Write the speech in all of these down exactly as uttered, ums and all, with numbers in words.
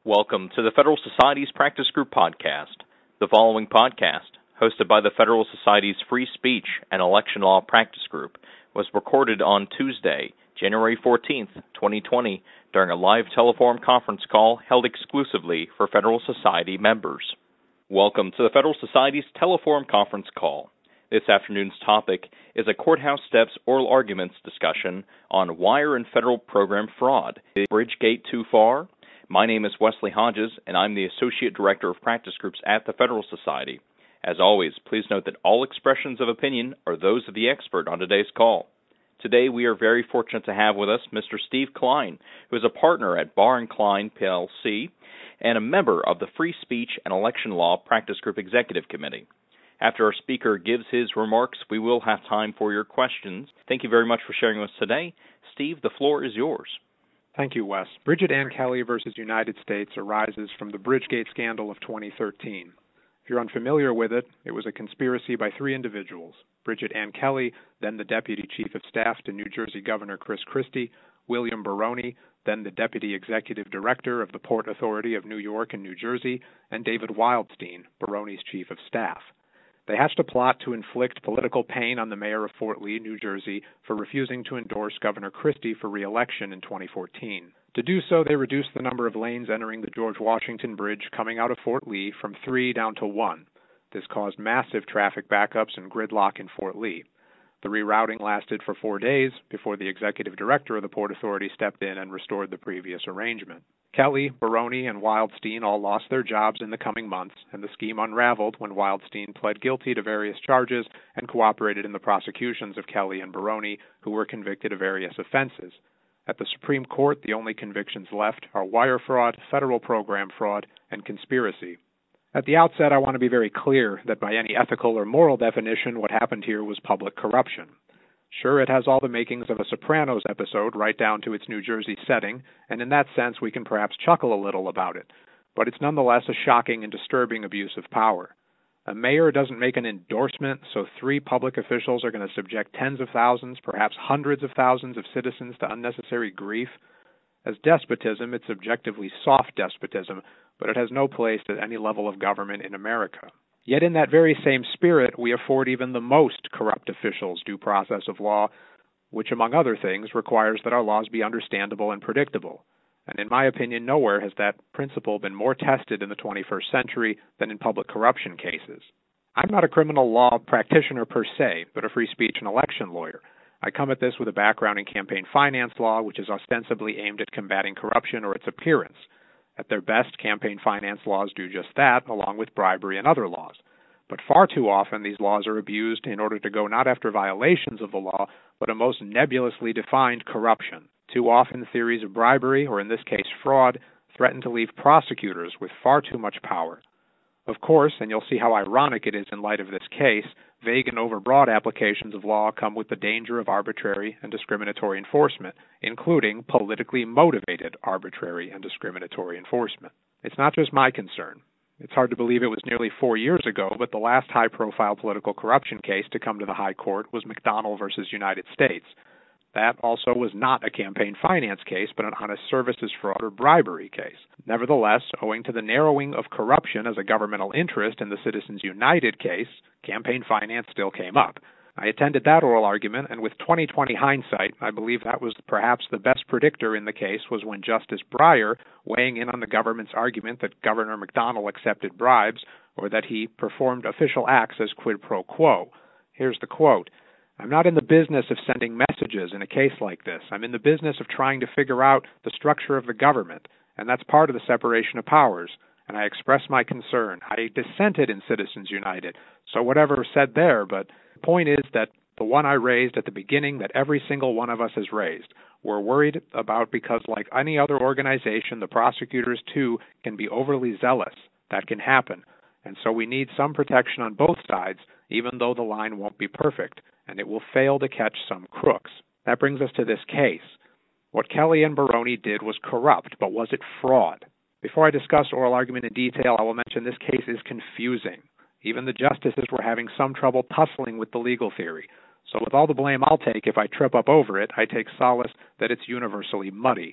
Welcome to the Federal Society's Practice Group podcast. The following podcast, hosted by the Federal Society's Free Speech and Election Law Practice Group, was recorded on Tuesday, January fourteenth, twenty twenty, during a live telephone conference call held exclusively for Federal Society members. Welcome to the Federal Society's telephone conference call. This afternoon's topic is a courthouse steps oral arguments discussion on wire and federal program fraud. Is Bridgegate too far? My name is Wesley Hodges, and I'm the Associate Director of Practice Groups at the Federal Society. As always, please note that all expressions of opinion are those of the expert on today's call. Today, we are very fortunate to have with us Mister Steve Klein, who is a partner at Barr and Klein, P L C, and a member of the Free Speech and Election Law Practice Group Executive Committee. After our speaker gives his remarks, we will have time for your questions. Thank you very much for sharing with us today. Steve, the floor is yours. Thank you, Wes. Bridget Ann Kelly versus United States arises from the Bridgegate scandal of twenty thirteen. If you're unfamiliar with it, it was a conspiracy by three individuals: Bridget Ann Kelly, then the Deputy Chief of Staff to New Jersey Governor Chris Christie; William Baroni, then the Deputy Executive Director of the Port Authority of New York and New Jersey; and David Wildstein, Baroni's Chief of Staff. They hatched a plot to inflict political pain on the mayor of Fort Lee, New Jersey, for refusing to endorse Governor Christie for re-election in twenty fourteen. To do so, they reduced the number of lanes entering the George Washington Bridge coming out of Fort Lee from three down to one. This caused massive traffic backups and gridlock in Fort Lee. The rerouting lasted for four days before the executive director of the Port Authority stepped in and restored the previous arrangement. Kelly, Baroni, and Wildstein all lost their jobs in the coming months, and the scheme unraveled when Wildstein pled guilty to various charges and cooperated in the prosecutions of Kelly and Baroni, who were convicted of various offenses. At the Supreme Court, the only convictions left are wire fraud, federal program fraud, and conspiracy. At the outset, I want to be very clear that by any ethical or moral definition, what happened here was public corruption. Sure, it has all the makings of a Sopranos episode right down to its New Jersey setting, and in that sense we can perhaps chuckle a little about it, but it's nonetheless a shocking and disturbing abuse of power. A mayor doesn't make an endorsement, so three public officials are going to subject tens of thousands, perhaps hundreds of thousands of citizens to unnecessary grief. As despotism, it's objectively soft despotism, but it has no place at any level of government in America. Yet in that very same spirit, we afford even the most corrupt officials due process of law, which, among other things, requires that our laws be understandable and predictable. And in my opinion, nowhere has that principle been more tested in the twenty-first century than in public corruption cases. I'm not a criminal law practitioner per se, but a free speech and election lawyer. I come at this with a background in campaign finance law, which is ostensibly aimed at combating corruption or its appearance. At their best, campaign finance laws do just that, along with bribery and other laws. But far too often, these laws are abused in order to go not after violations of the law, but a most nebulously defined corruption. Too often, theories of bribery, or in this case fraud, threaten to leave prosecutors with far too much power. Of course, and you'll see how ironic it is in light of this case, vague and overbroad applications of law come with the danger of arbitrary and discriminatory enforcement, including politically motivated arbitrary and discriminatory enforcement. It's not just my concern. It's hard to believe it was nearly four years ago, but the last high-profile political corruption case to come to the High Court was McDonnell versus United States. That also was not a campaign finance case, but an honest services fraud or bribery case. Nevertheless, owing to the narrowing of corruption as a governmental interest in the Citizens United case, campaign finance still came up. I attended that oral argument, and with twenty twenty hindsight, I believe that was perhaps the best predictor in the case was when Justice Breyer, weighing in on the government's argument that Governor McDonnell accepted bribes or that he performed official acts as quid pro quo. Here's the quote: "I'm not in the business of sending messages in a case like this. I'm in the business of trying to figure out the structure of the government, and that's part of the separation of powers. And I expressed my concern. I dissented in Citizens United, so whatever was said there, but the point is that the one I raised at the beginning that every single one of us has raised, we're worried about because like any other organization, the prosecutors too can be overly zealous. That can happen. And so we need some protection on both sides, even though the line won't be perfect, and it will fail to catch some crooks." That brings us to this case. What Kelly and Baroni did was corrupt, but was it fraud? Before I discuss oral argument in detail, I will mention this case is confusing. Even the justices were having some trouble tussling with the legal theory. So with all the blame I'll take if I trip up over it, I take solace that it's universally muddy.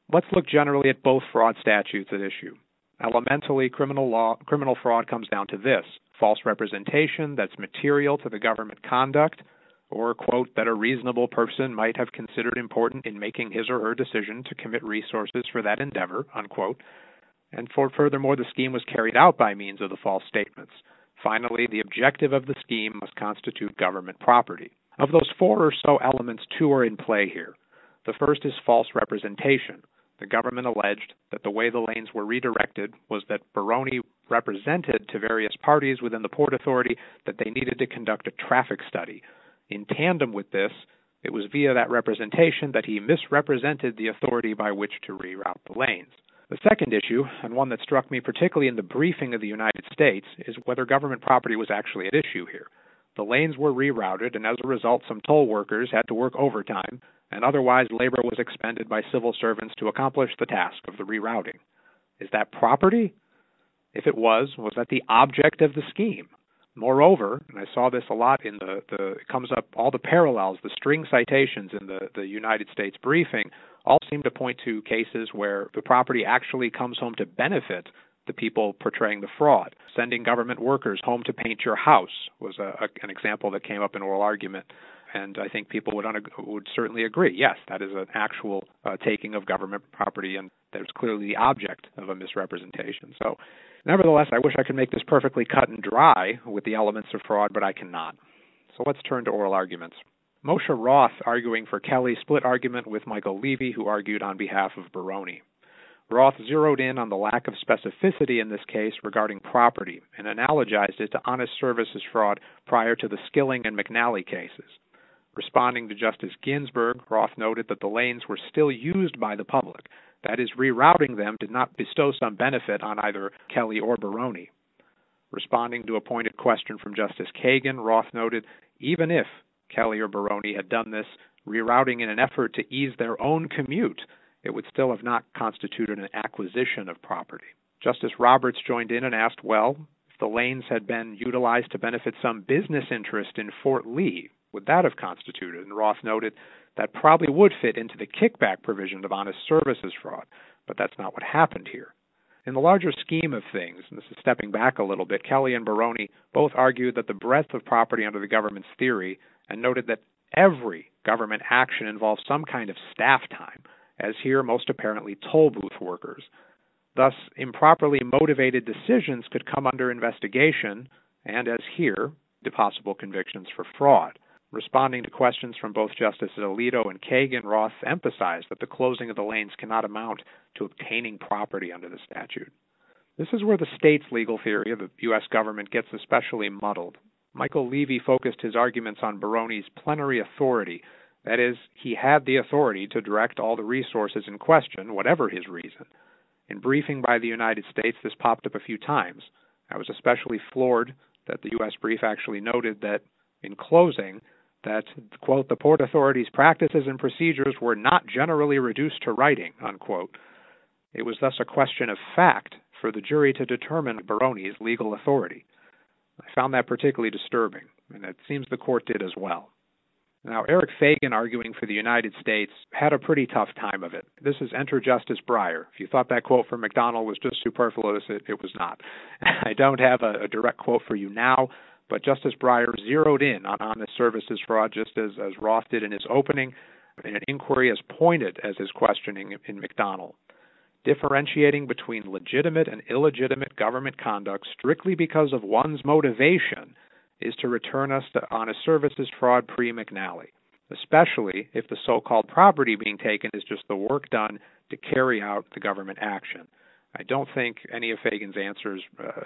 Let's look generally at both fraud statutes at issue. Elementally, criminal law, criminal fraud comes down to this: false representation that's material to the government conduct, or, quote, that a reasonable person might have considered important in making his or her decision to commit resources for that endeavor, unquote. And for furthermore, the scheme was carried out by means of the false statements. Finally, the objective of the scheme must constitute government property. Of those four or so elements, two are in play here. The first is false representation. The government alleged that the way the lanes were redirected was that Baroni represented to various parties within the Port Authority that they needed to conduct a traffic study. In tandem with this, it was via that representation that he misrepresented the authority by which to reroute the lanes. The second issue, and one that struck me particularly in the briefing of the United States, is whether government property was actually at issue here. The lanes were rerouted, and as a result, some toll workers had to work overtime, and otherwise labor was expended by civil servants to accomplish the task of the rerouting. Is that property? If it was, was that the object of the scheme? Moreover, and I saw this a lot in the, the it comes up, all the parallels, the string citations in the, the United States briefing all seem to point to cases where the property actually comes home to benefit the people portraying the fraud. Sending government workers home to paint your house was a, a, an example that came up in oral argument. And I think people would, un- would certainly agree, yes, that is an actual uh, taking of government property, and there's clearly the object of a misrepresentation. So, nevertheless, I wish I could make this perfectly cut and dry with the elements of fraud, but I cannot. So let's turn to oral arguments. Moshe Roth, arguing for Kelly, split argument with Michael Levy, who argued on behalf of Baroni. Roth zeroed in on the lack of specificity in this case regarding property and analogized it to honest services fraud prior to the Skilling and McNally cases. Responding to Justice Ginsburg, Roth noted that the lanes were still used by the public. That is, rerouting them did not bestow some benefit on either Kelly or Baroni. Responding to a pointed question from Justice Kagan, Roth noted, even if Kelly or Baroni had done this rerouting in an effort to ease their own commute, it would still have not constituted an acquisition of property. Justice Roberts joined in and asked, well, if the lanes had been utilized to benefit some business interest in Fort Lee, would that have constituted? And Roth noted that probably would fit into the kickback provision of honest services fraud, but that's not what happened here. In the larger scheme of things, and this is stepping back a little bit, Kelly and Baroni both argued that the breadth of property under the government's theory and noted that every government action involves some kind of staff time, as here most apparently toll booth workers. Thus, improperly motivated decisions could come under investigation, and as here, to possible convictions for fraud. Responding to questions from both Justices Alito and Kagan, Roth emphasized that the closing of the lanes cannot amount to obtaining property under the statute. This is where the state's legal theory of the U S government gets especially muddled. Michael Levy focused his arguments on Baroni's plenary authority. That is, he had the authority to direct all the resources in question, whatever his reason. In briefing by the United States, this popped up a few times. I was especially floored that the U S brief actually noted that, in closing, that, quote, the Port Authority's practices and procedures were not generally reduced to writing, unquote. It was thus a question of fact for the jury to determine Baroni's legal authority. I found that particularly disturbing, and it seems the court did as well. Now, Eric Fagan, arguing for the United States, had a pretty tough time of it. This is Enter Justice Breyer. If you thought that quote from McDonald was just superfluous, it, it was not. I don't have a, a direct quote for you now, but Justice Breyer zeroed in on honest services fraud just as, as Roth did in his opening, in an inquiry as pointed as his questioning in McDonald. Differentiating between legitimate and illegitimate government conduct strictly because of one's motivation is to return us to honest services fraud pre-McNally, especially if the so-called property being taken is just the work done to carry out the government action. I don't think any of Fagan's answers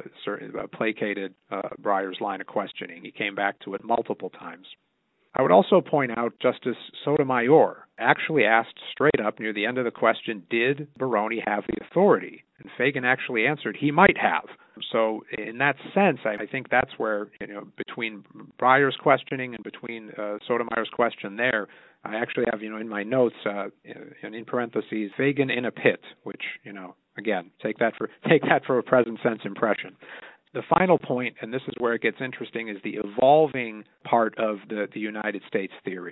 uh, placated uh, Breyer's line of questioning. He came back to it multiple times. I would also point out Justice Sotomayor actually asked straight up near the end of the question, did Baroni have the authority? And Fagan actually answered, he might have. So in that sense, I think that's where, you know, between Breyer's questioning and between uh, Sotomayor's question there, I actually have, you know, in my notes, uh, in, in parentheses, Fagan in a pit, which, you know, again, take that for take that for a present sense impression. The final point, and this is where it gets interesting, is the evolving part of the, the United States theory.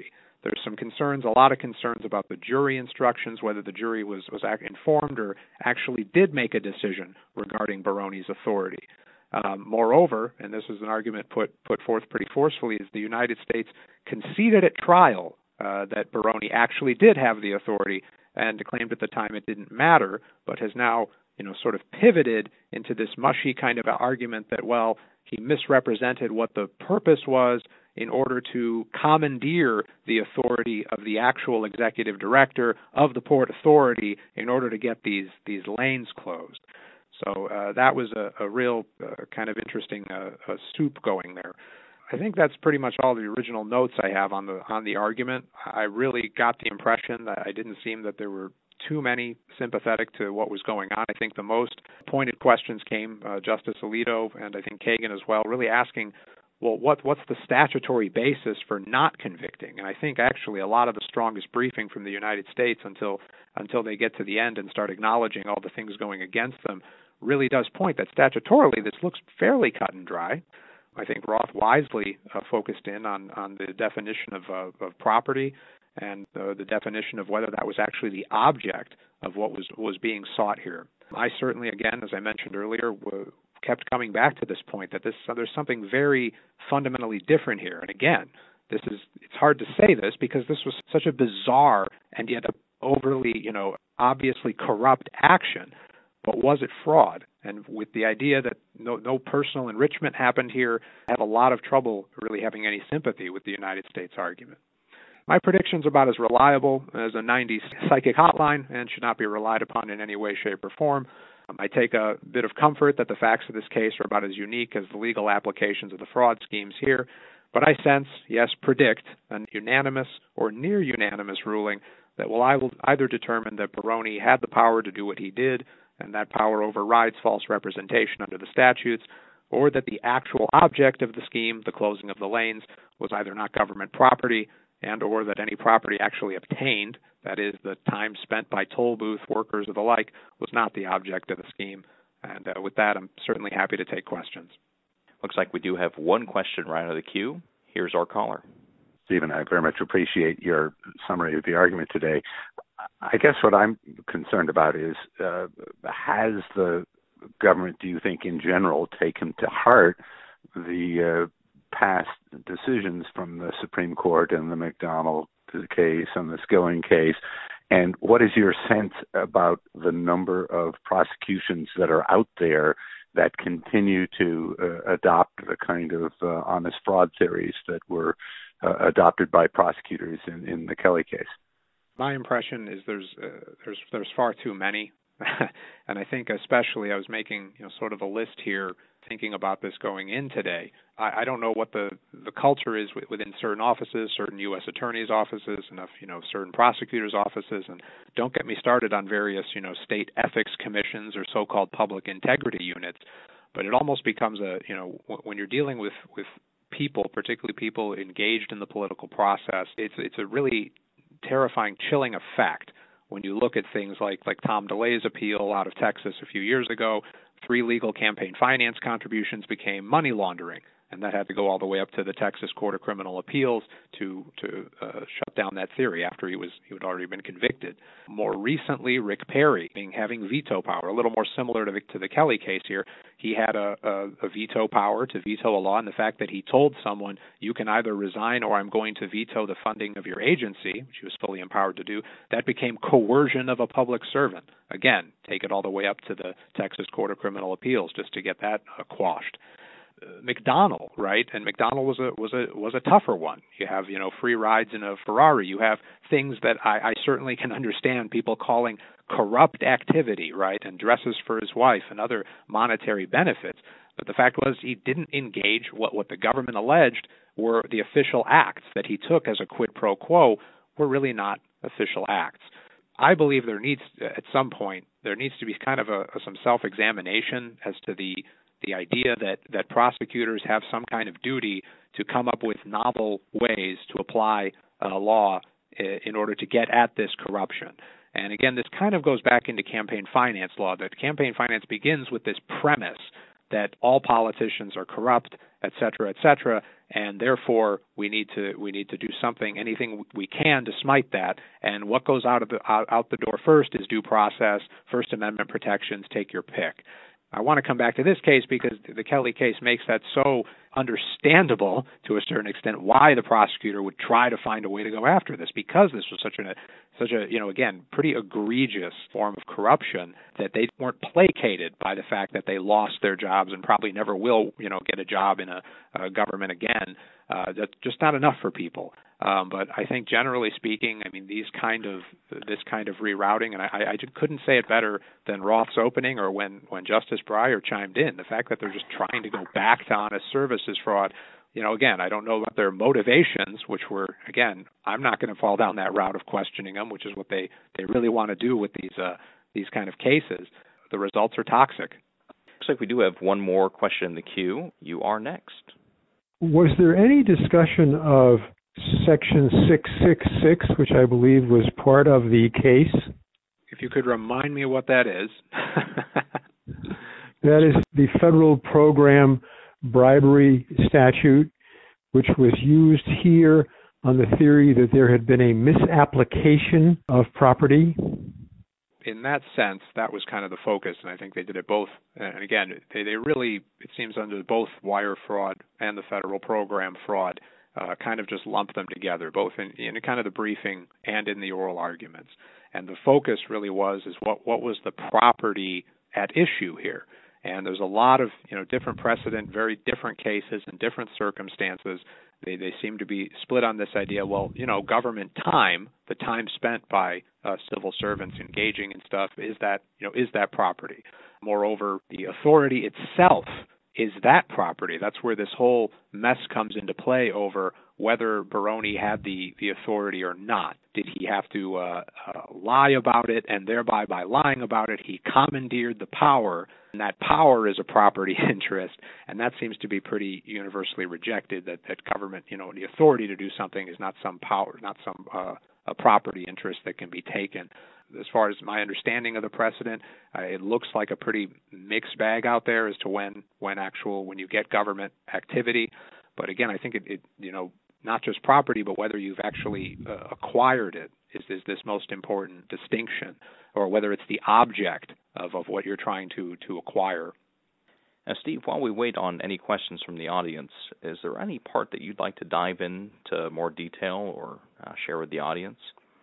There's some concerns, a lot of concerns about the jury instructions, whether the jury was, was informed or actually did make a decision regarding Baroni's authority. Um, moreover, and this is an argument put, put forth pretty forcefully, is the United States conceded at trial uh, that Baroni actually did have the authority and claimed at the time it didn't matter, but has now, you know, sort of pivoted into this mushy kind of argument that, well, he misrepresented what the purpose was in order to commandeer the authority of the actual executive director of the Port Authority in order to get these these lanes closed. So uh, that was a, a real uh, kind of interesting uh, uh, soup going there. I think that's pretty much all the original notes I have on the on the argument. I really got the impression that I didn't seem that there were too many sympathetic to what was going on. I think the most pointed questions came uh, Justice Alito and I think Kagan as well, really asking, well, what what's the statutory basis for not convicting? And I think actually a lot of the strongest briefing from the United States until until they get to the end and start acknowledging all the things going against them really does point that statutorily this looks fairly cut and dry. I think Roth wisely uh, focused in on, on the definition of, uh, of property and uh, the definition of whether that was actually the object of what was, was being sought here. I certainly, again, as I mentioned earlier, w- kept coming back to this point that this uh, there's something very fundamentally different here. And again, this is it's hard to say this because this was such a bizarre and yet a overly, you know, obviously corrupt action. But was it fraud? And with the idea that no, no personal enrichment happened here, I have a lot of trouble really having any sympathy with the United States argument. My predictions are about as reliable as a nineties psychic hotline and should not be relied upon in any way, shape, or form. Um, I take a bit of comfort that the facts of this case are about as unique as the legal applications of the fraud schemes here. But I sense, yes, predict, an unanimous or near unanimous ruling that will either determine that Baroni had the power to do what he did, and that power overrides false representation under the statutes, or that the actual object of the scheme, the closing of the lanes, was either not government property and or that any property actually obtained, that is, the time spent by toll booth workers or the like, was not the object of the scheme. And uh, with that, I'm certainly happy to take questions. Looks like we do have one question right out of the queue. Here's our caller. Stephen, I very much appreciate your summary of the argument today. I guess what I'm concerned about is, uh, has the government, do you think, in general, taken to heart the uh, past decisions from the Supreme Court and the McDonald case and the Skilling case? And what is your sense about the number of prosecutions that are out there that continue to uh, adopt the kind of uh, honest fraud theories that were uh, adopted by prosecutors in, in the Kelly case? My impression is there's uh, there's there's far too many, and I think especially I was making you know sort of a list here, thinking about this going in today. I, I don't know what the, the culture is within certain offices, certain U S attorneys' offices, and you know certain prosecutors' offices, and don't get me started on various you know state ethics commissions or so-called public integrity units. But it almost becomes a you know when you're dealing with with people, particularly people engaged in the political process, it's it's a really terrifying, chilling effect when you look at things like like Tom DeLay's appeal out of Texas a few years ago. Three legal campaign finance contributions became money laundering, and that had to go all the way up to the Texas Court of Criminal Appeals to to uh, shut down that theory after he was he had already been convicted. More recently, Rick Perry being having veto power, a little more similar to the, to the Kelly case here. He had a, a, a veto power to veto a law, and the fact that he told someone, you can either resign or I'm going to veto the funding of your agency, which he was fully empowered to do, that became coercion of a public servant. Again, take it all the way up to the Texas Court of Criminal Appeals just to get that uh, quashed. Uh, McDonald, right? And McDonald was a was a was a tougher one. You have you know free rides in a Ferrari. You have things that I, I certainly can understand people calling corrupt activity, right? And dresses for his wife and other monetary benefits. But the fact was he didn't engage what what the government alleged were the official acts that he took as a quid pro quo were really not official acts. I believe there needs at some point there needs to be kind of a, a some self-examination as to the the idea that, that prosecutors have some kind of duty to come up with novel ways to apply uh, law in order to get at this corruption. And again, this kind of goes back into campaign finance law, that campaign finance begins with this premise that all politicians are corrupt et cetera, et cetera, and therefore we need to we need to do something, anything we can to smite that. And what goes out of the out, out the door first is due process, First Amendment protections, take your pick. I want to come back to this case because the Kelly case makes that so understandable to a certain extent why the prosecutor would try to find a way to go after this, because this was such a such a you know again pretty egregious form of corruption that they weren't placated by the fact that they lost their jobs and probably never will you know get a job in a, a government again. Uh, that's just not enough for people. Um, but I think generally speaking, I mean, these kind of this kind of rerouting, and I, I couldn't say it better than Roth's opening or when, when Justice Breyer chimed in. The fact that they're just trying to go back to honest services fraud, you know, again, I don't know about their motivations, which were, again, I'm not going to fall down that route of questioning them, which is what they, they really want to do with these uh, these kind of cases. The results are toxic. Looks like we do have one more question in the queue. You are next. Was there any discussion of Section six six six, which I believe was part of the case? If you could remind me what that is. That is the federal program bribery statute, which was used here on the theory that there had been a misapplication of property. In that sense, that was kind of the focus, and I think they did it both. And again, they, they really, it seems under both wire fraud and the federal program fraud, Uh, kind of just lump them together, both in, in kind of the briefing and in the oral arguments. And the focus really was is what, what was the property at issue here. And there's a lot of you know different precedent, very different cases and different circumstances. They they seem to be split on this idea. Well, you know, government time, the time spent by uh, civil servants engaging in stuff, is that you know is that property? Moreover, the authority itself. Is that property? That's where this whole mess comes into play over whether Baroni had the, the authority or not. Did he have to uh, uh, lie about it, and thereby by lying about it, he commandeered the power, and that power is a property interest, and that seems to be pretty universally rejected, that, that government, you know, the authority to do something is not some power, not some uh, a property interest that can be taken. As far as my understanding of the precedent, uh, it looks like a pretty mixed bag out there as to when, when actual, when you get government activity. But again, I think it, it you know, not just property, but whether you've actually uh, acquired it is, is this most important distinction, or whether it's the object of, of what you're trying to, to acquire. Now, Steve, while we wait on any questions from the audience, is there any part that you'd like to dive into more detail or uh, share with the audience?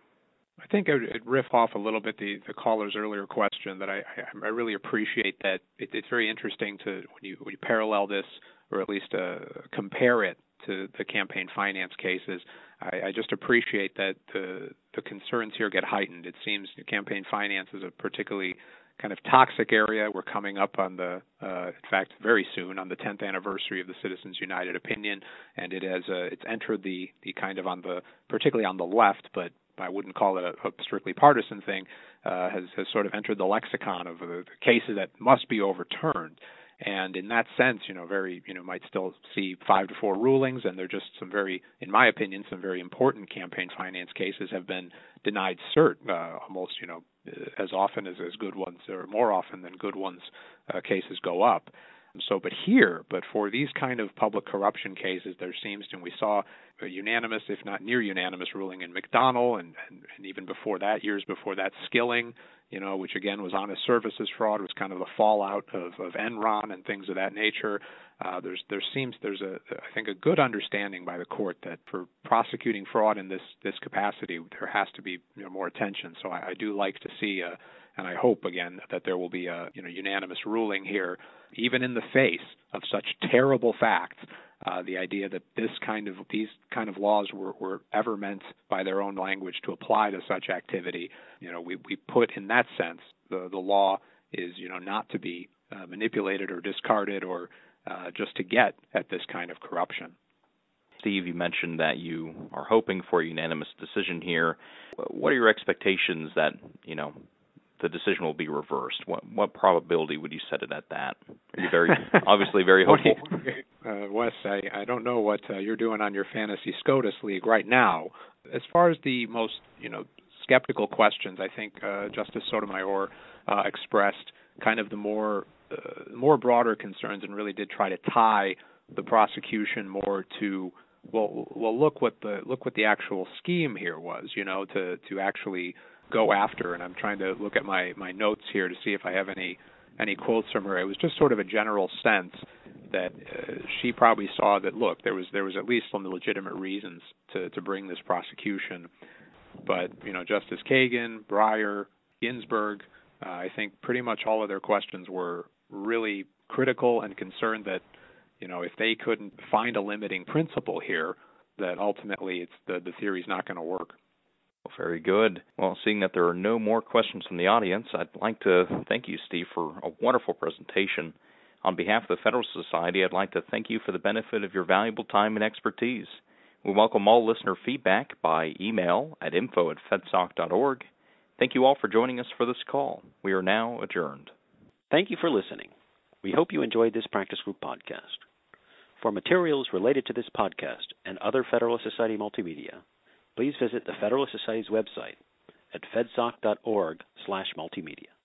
I think I'd riff off a little bit the, the caller's earlier question that I, I, I really appreciate that it, it's very interesting to when you, when you parallel this, or at least uh, compare it to the campaign finance cases. I, I just appreciate that the, the concerns here get heightened. It seems campaign finance is a particularly kind of toxic area. We're coming up on the, uh, in fact, very soon on the tenth anniversary of the Citizens United opinion, and it has uh, it's entered the the kind of on the particularly on the left, but I wouldn't call it a, a strictly partisan thing, uh, has has sort of entered the lexicon of the, the cases that must be overturned. And in that sense, you know, very, you know, might still see five to four rulings, and they're just some very, in my opinion, some very important campaign finance cases have been denied cert, uh, almost, you know, as often as, as good ones, or more often than good ones, uh, cases go up. So, but here, but for these kind of public corruption cases, there seems to, and we saw a unanimous, if not near unanimous, ruling in McDonnell, and, and, and even before that, years before that, Skilling, you know, which again was honest services fraud, was kind of the fallout of, of Enron and things of that nature. Uh, there's there seems there's a I think a good understanding by the court that for prosecuting fraud in this this capacity, there has to be you know, more attention. So I, I do like to see a. And I hope, again, that there will be a you know, unanimous ruling here, even in the face of such terrible facts. Uh, the idea that this kind of these kind of laws were, were ever meant by their own language to apply to such activity. You know, we, we put in that sense the the law is you know not to be uh, manipulated or discarded or uh, just to get at this kind of corruption. Steve, you mentioned that you are hoping for a unanimous decision here. What are your expectations that you know? the decision will be reversed? What what probability would you set it at that? Are you very, obviously very hopeful? uh, Wes, I, I don't know what uh, you're doing on your fantasy SCOTUS league right now. As far as the most, you know, skeptical questions, I think uh, Justice Sotomayor uh, expressed kind of the more uh, more broader concerns and really did try to tie the prosecution more to well, well, look what the look what the actual scheme here was, you know, to to actually go after. And I'm trying to look at my my notes here to see if I have any any quotes from her. It was just sort of a general sense that uh, she probably saw that, look, there was there was at least some legitimate reasons to to bring this prosecution. But, you know, Justice Kagan, Breyer, Ginsburg, uh, I think pretty much all of their questions were really critical and concerned that, you know, if they couldn't find a limiting principle here, that ultimately it's the, the theory's not going to work. Well, very good. Well, seeing that there are no more questions from the audience, I'd like to thank you, Steve, for a wonderful presentation. On behalf of the Federalist Society, I'd like to thank you for the benefit of your valuable time and expertise. We welcome all listener feedback by email at info at fedsoc dot org. Thank you all for joining us for this call. We are now adjourned. Thank you for listening. We hope you enjoyed this Practice Group podcast. For materials related to this podcast and other Federalist Society multimedia, please visit the Federalist Society's website at fedsoc dot org slash multimedia.